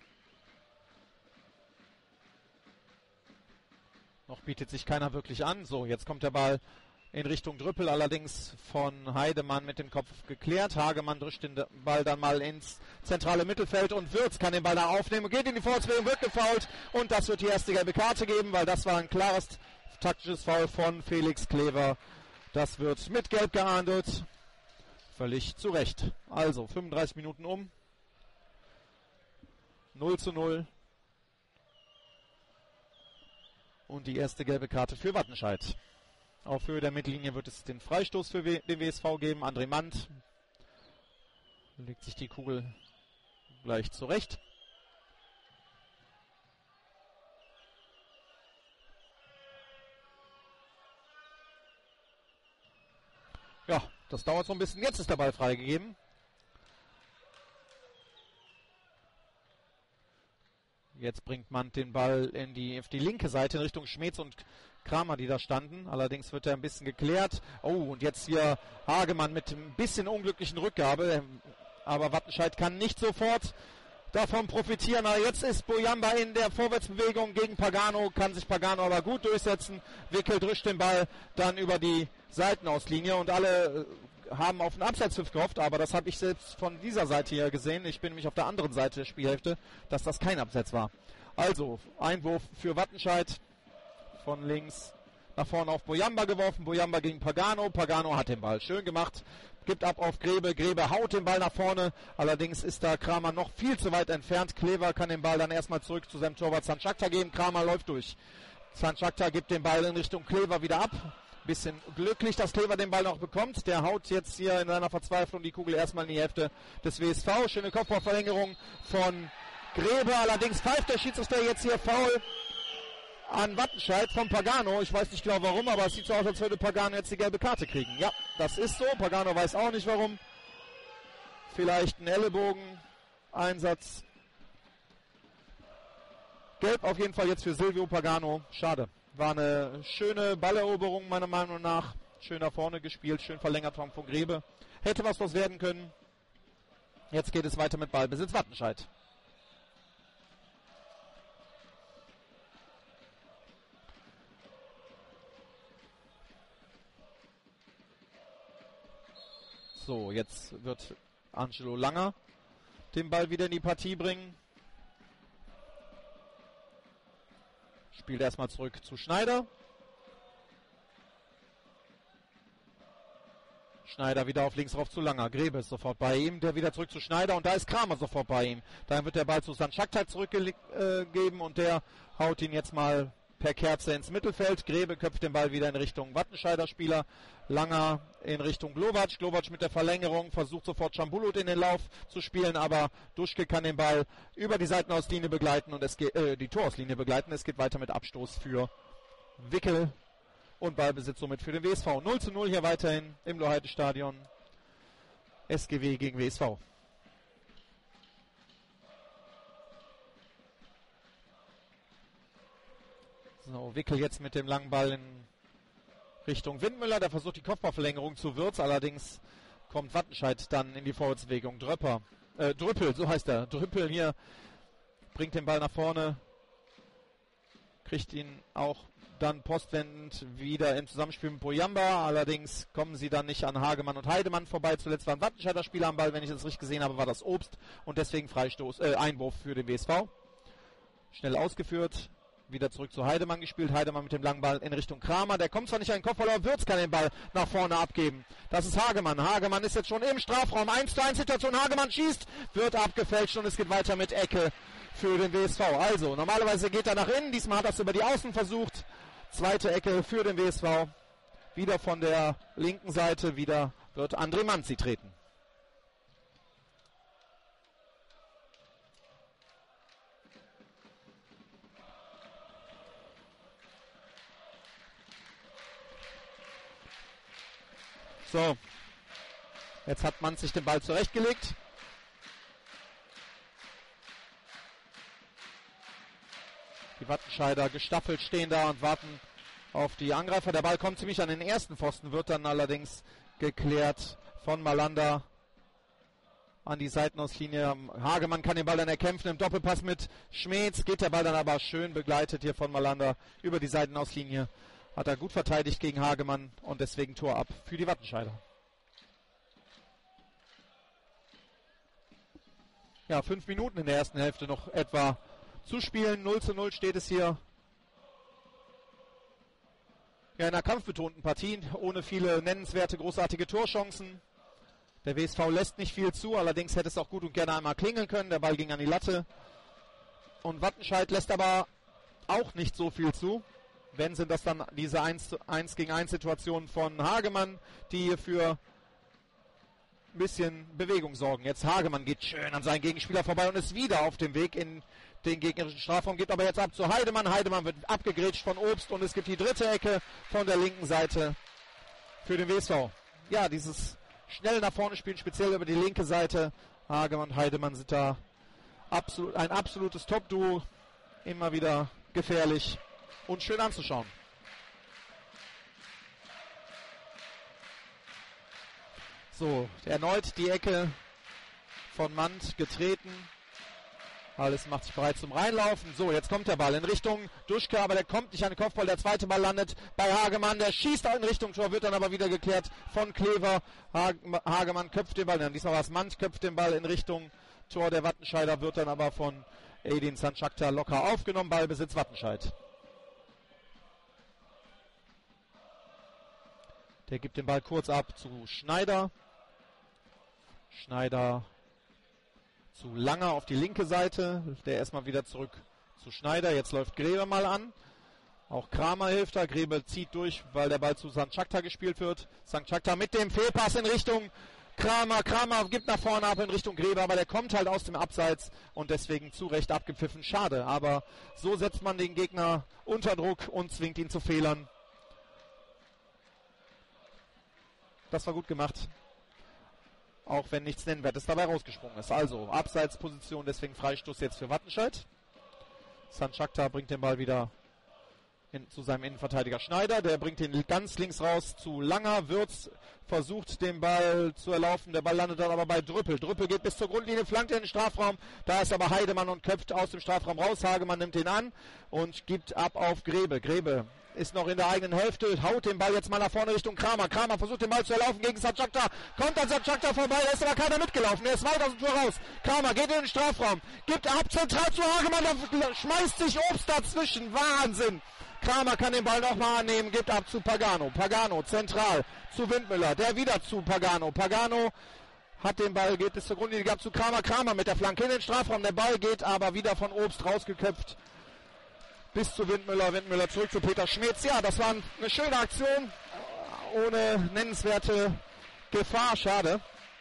Noch bietet sich keiner wirklich an. So, jetzt kommt der Ball in Richtung Drüppel, allerdings von Heidemann mit dem Kopf geklärt. Hagemann drischt den Ball dann mal ins zentrale Mittelfeld und Würz kann den Ball da aufnehmen, geht in die Vorwärtsbewegung, wird gefoult und das wird die erste gelbe Karte geben, weil das war ein klares taktisches Foul von Felix Klever. Das wird mit Gelb geahndet. Völlig zu Recht. Also 35 Minuten um. 0:0. Und die erste gelbe Karte für Wattenscheid. Auf Höhe der Mittellinie wird es den Freistoß für den WSV geben. André Mand legt sich die Kugel gleich zurecht. Ja, das dauert so ein bisschen. Jetzt ist der Ball freigegeben. Jetzt bringt man den Ball auf die linke Seite in Richtung Schmetz und Kramer, die da standen. Allerdings wird er ein bisschen geklärt. Oh, und jetzt hier Hagemann mit ein bisschen unglücklichen Rückgabe. Aber Wattenscheid kann nicht sofort davon profitieren. Aber jetzt ist Bojamba in der Vorwärtsbewegung gegen Pagano. Kann sich Pagano aber gut durchsetzen. Wickel drischt den Ball dann über die Seitenauslinie. Und alle haben auf einen Abseitspfiff gehofft. Aber das habe ich selbst von dieser Seite hier gesehen. Ich bin nämlich auf der anderen Seite der Spielhälfte, dass das kein Abseits war. Also, Einwurf für Wattenscheid. Von links nach vorne auf Bojamba geworfen. Bojamba gegen Pagano. Pagano hat den Ball. Schön gemacht. Gibt ab auf Grebe. Grebe haut den Ball nach vorne. Allerdings ist da Kramer noch viel zu weit entfernt. Klever kann den Ball dann erstmal zurück zu seinem Torwart Sanchakta geben. Kramer läuft durch. Sanchakta gibt den Ball in Richtung Klever wieder ab. Bisschen glücklich, dass Klever den Ball noch bekommt. Der haut jetzt hier in seiner Verzweiflung die Kugel erstmal in die Hälfte des WSV. Schöne Kopfballverlängerung von Grebe. Allerdings pfeift der Schiedsrichter jetzt hier Foul an Wattenscheid von Pagano. Ich weiß nicht genau warum, aber es sieht so aus, als würde Pagano jetzt die gelbe Karte kriegen. Ja, das ist so. Pagano weiß auch nicht warum. Vielleicht ein Ellenbogen-Einsatz. Gelb auf jeden Fall jetzt für Silvio Pagano. Schade. War eine schöne Balleroberung meiner Meinung nach. Schön nach vorne gespielt, schön verlängert von Grebe. Hätte was werden können. Jetzt geht es weiter mit Ballbesitz Wattenscheid. So, jetzt wird Angelo Langer den Ball wieder in die Partie bringen. Spielt erstmal zurück zu Schneider. Schneider wieder auf links rauf zu Langer. Grebe ist sofort bei ihm. Der wieder zurück zu Schneider. Und da ist Kramer sofort bei ihm. Dann wird der Ball zu Sanchakta zurückgegeben. Und der haut ihn jetzt mal per Kerze ins Mittelfeld. Grebe köpft den Ball wieder in Richtung Wattenscheider Spieler. Langer in Richtung Glovac. Glovac mit der Verlängerung versucht sofort Chambulut in den Lauf zu spielen, aber Duschke kann den Ball über die Seitenauslinie begleiten und die Torauslinie begleiten. Es geht weiter mit Abstoß für Wickel und Ballbesitz somit für den WSV. 0:0 hier weiterhin im Loheide-Stadion. SGW gegen WSV. So, Wickel jetzt mit dem langen Ball in Richtung Windmüller. Der versucht die Kopfballverlängerung zu Würz. Allerdings kommt Wattenscheid dann in die Vorwärtsbewegung. Drüppel, so heißt er. Drüppel hier bringt den Ball nach vorne. Kriegt ihn auch dann postwendend wieder im Zusammenspiel mit Bojamba. Allerdings kommen sie dann nicht an Hagemann und Heidemann vorbei. Zuletzt waren Wattenscheider Spieler am Ball. Wenn ich das richtig gesehen habe, war das Obst. Und deswegen Einwurf für den WSV. Schnell ausgeführt. Wieder zurück zu Heidemann gespielt. Heidemann mit dem langen Ball in Richtung Kramer. Der kommt zwar nicht an den Kopf, aber Würz kann den Ball nach vorne abgeben. Das ist Hagemann. Hagemann ist jetzt schon im Strafraum. 1:1 Situation. Hagemann schießt, wird abgefälscht und es geht weiter mit Ecke für den WSV. Also, normalerweise geht er nach innen. Diesmal hat er es über die Außen versucht. Zweite Ecke für den WSV. Wieder von der linken Seite. Wieder wird André Manzi treten. So, jetzt hat man sich den Ball zurechtgelegt. Die Wattenscheider gestaffelt stehen da und warten auf die Angreifer. Der Ball kommt ziemlich an den ersten Pfosten, wird dann allerdings geklärt von Malanda an die Seitenauslinie. Hagemann kann den Ball dann erkämpfen im Doppelpass mit Schmetz. Geht der Ball dann aber schön begleitet hier von Malanda über die Seitenauslinie. Hat er gut verteidigt gegen Hagemann und deswegen Tor ab für die Wattenscheider. Ja, 5 Minuten in der ersten Hälfte noch etwa zu spielen. 0:0 steht es hier. Ja, in einer kampfbetonten Partie, ohne viele nennenswerte, großartige Torchancen. Der WSV lässt nicht viel zu, allerdings hätte es auch gut und gerne einmal klingeln können. Der Ball ging an die Latte. Und Wattenscheid lässt aber auch nicht so viel zu. Wenn sind das dann diese 1 gegen 1 Situationen von Hagemann, die hier für ein bisschen Bewegung sorgen. Jetzt Hagemann geht schön an seinen Gegenspieler vorbei und ist wieder auf dem Weg in den gegnerischen Strafraum, geht aber jetzt ab zu Heidemann. Heidemann wird abgegrätscht von Obst und es gibt die dritte Ecke von der linken Seite für den WSV. Ja, dieses schnell nach vorne spielen, speziell über die linke Seite. Hagemann und Heidemann sind da ein absolutes Top-Duo. Immer wieder gefährlich und schön anzuschauen. So, erneut die Ecke von Mand getreten. Alles macht sich bereit zum Reinlaufen. So, jetzt kommt der Ball in Richtung Duschke, aber der kommt nicht an den Kopfball. Der zweite Ball landet bei Hagemann. Der schießt auch in Richtung Tor, wird dann aber wieder geklärt von Klever. Hagemann köpft den Ball. Diesmal war es Mand, köpft den Ball in Richtung Tor. Der Wattenscheider wird dann aber von Edin Sanchakta locker aufgenommen. Ballbesitz Wattenscheid. Der gibt den Ball kurz ab zu Schneider. Schneider zu Langer auf die linke Seite. Der erstmal wieder zurück zu Schneider. Jetzt läuft Grebe mal an. Auch Kramer hilft da. Grebe zieht durch, weil der Ball zu Sanchakta gespielt wird. Sanchakta mit dem Fehlpass in Richtung Kramer. Kramer gibt nach vorne ab in Richtung Grebe, aber der kommt halt aus dem Abseits und deswegen zu Recht abgepfiffen. Schade, aber so setzt man den Gegner unter Druck und zwingt ihn zu Fehlern. Das war gut gemacht. Auch wenn nichts Nennwertes dabei rausgesprungen ist. Also, Abseitsposition, deswegen Freistoß jetzt für Wattenscheid. Sanchakta bringt den Ball wieder zu seinem Innenverteidiger Schneider. Der bringt ihn ganz links raus zu Langer. Würz versucht den Ball zu erlaufen. Der Ball landet dann aber bei Drüppel. Drüppel geht bis zur Grundlinie, flankt in den Strafraum. Da ist aber Heidemann und köpft aus dem Strafraum raus. Hagemann nimmt ihn an und gibt ab auf Grebe. Grebe ist noch in der eigenen Hälfte, haut den Ball jetzt mal nach vorne Richtung Kramer. Kramer versucht den Ball zu erlaufen gegen Sanchakta. Kommt an Sanchakta vorbei, da ist aber keiner mitgelaufen. Er ist weit aus dem Tor raus. Kramer geht in den Strafraum, gibt ab zentral zu Hagemann, da schmeißt sich Obst dazwischen. Wahnsinn. Kramer kann den Ball nochmal annehmen, gibt ab zu Pagano. Pagano zentral zu Windmüller, der wieder zu Pagano. Pagano hat den Ball, geht bis zur Grundlinie, ab zu Kramer. Kramer mit der Flanke in den Strafraum. Der Ball geht aber wieder von Obst rausgeköpft bis zu Windmüller. Windmüller zurück zu Peter Schmitz. Ja, das war eine schöne Aktion, ohne nennenswerte Gefahr. Schade.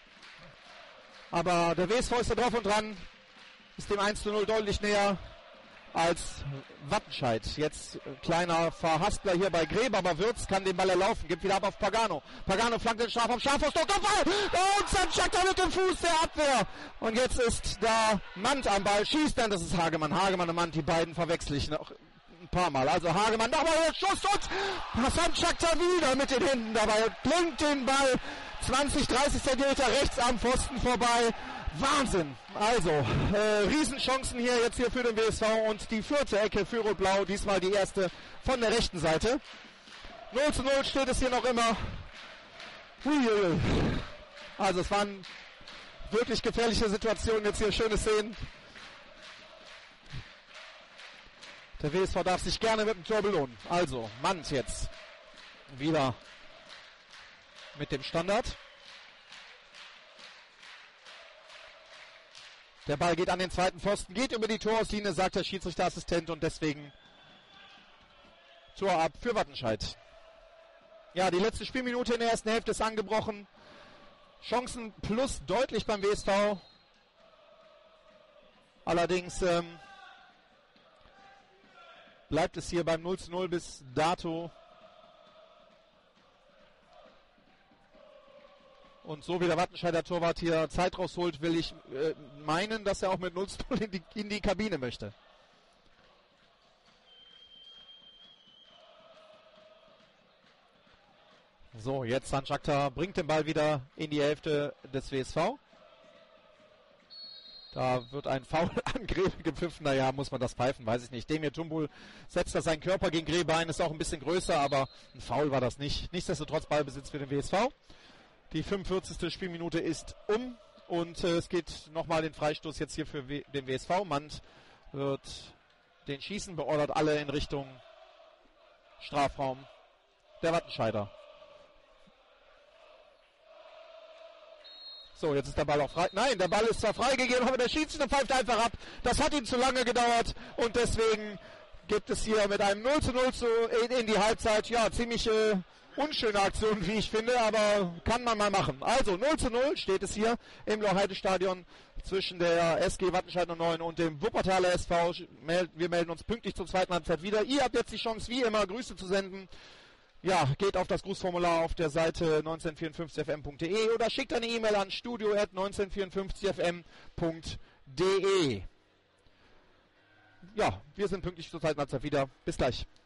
Aber der WSV ist da drauf und dran, ist dem 1:0 deutlich näher als Wattenscheid. Jetzt kleiner Verhaspler hier bei Grebe, aber Würz kann den Ball erlaufen, gibt wieder ab auf Pagano. Pagano flankt den Strafraum, scharf aus Tor, Kopfball! Und Sanchakta mit dem Fuß der Abwehr. Und jetzt ist da Mand am Ball, schießt dann, das ist Hagemann. Hagemann und Mand, die beiden verwechsel ich noch ein paar Mal. Also Hagemann nochmal der Schuss und Sanchakta wieder mit den Händen dabei. Blinkt den Ball 20, 30 Zentimeter rechts am Pfosten vorbei. Wahnsinn. Also, Riesenchancen jetzt hier für den WSV und die vierte Ecke für Rot-Blau, diesmal die erste von der rechten Seite. 0:0 steht es hier noch immer. Huiuiui. Also es waren wirklich gefährliche Situationen, jetzt hier schöne Szenen. Der WSV darf sich gerne mit dem Tor belohnen. Also, Mand jetzt wieder mit dem Standard. Der Ball geht an den zweiten Pfosten, geht über die Torauslinie, sagt der Schiedsrichterassistent und deswegen Tor ab für Wattenscheid. Ja, die letzte Spielminute in der ersten Hälfte ist angebrochen. Chancen plus deutlich beim WSV. Allerdings bleibt es hier beim 0:0 bis dato. Und so wie der Wattenscheider Torwart hier Zeit rausholt, will ich meinen, dass er auch mit 0:0 in die Kabine möchte. So, jetzt Sanchakta bringt den Ball wieder in die Hälfte des WSV. Da wird ein Foul an Grebe gepfiffen. Naja, muss man das pfeifen, weiß ich nicht. Demir Tumbul setzt da seinen Körper gegen Grebe ein, ist auch ein bisschen größer, aber ein Foul war das nicht. Nichtsdestotrotz Ballbesitz für den WSV. Die 45. Spielminute ist um und es geht nochmal den Freistoß jetzt hier für den WSV. Mand wird den schießen, beordert alle in Richtung Strafraum der Wattenscheider. So, jetzt ist der Ball auch frei. Nein, der Ball ist zwar freigegeben, aber der Schiedsrichter pfeift einfach ab. Das hat ihm zu lange gedauert und deswegen gibt es hier mit einem 0:0 in die Halbzeit. Ja, ziemliche unschöne Aktion, wie ich finde, aber kann man mal machen. Also 0:0 steht es hier im Lohr-Heide-Stadion zwischen der SG Wattenscheid 09 und dem Wuppertaler SV. Wir melden uns pünktlich zur zweiten Halbzeit wieder. Ihr habt jetzt die Chance, wie immer, Grüße zu senden. Ja, geht auf das Grußformular auf der Seite 1954fm.de oder schickt eine E-Mail an studio@1954fm.de. ja, wir sind pünktlich zur zweiten Halbzeit wieder. Bis gleich.